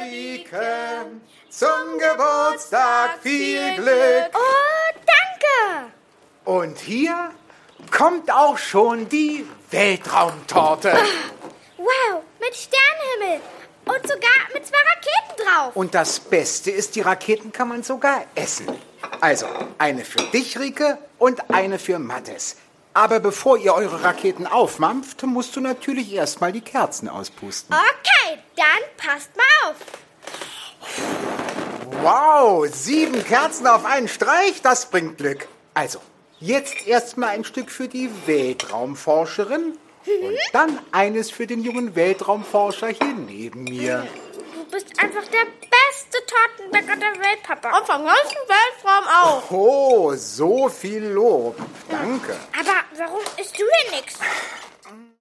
Rike, zum Geburtstag viel Glück. Oh, danke. Und hier kommt auch schon die Weltraumtorte. Wow, mit Sternenhimmel und sogar mit 2 Raketen drauf. Und das Beste ist, die Raketen kann man sogar essen. Also, eine für dich, Rike, und eine für Mattes. Aber bevor ihr eure Raketen aufmampft, musst du natürlich erstmal die Kerzen auspusten. Okay, dann passt mal auf. Wow, 7 Kerzen auf einen Streich, das bringt Glück. Also, jetzt erstmal ein Stück für die Weltraumforscherin und dann eines für den jungen Weltraumforscher hier neben mir. Du bist einfach der beste Tortenbäcker der Welt, Papa. Und vom ganzen Weltraum auch. Oh, so viel Lob. Danke. Aber warum isst du denn nichts?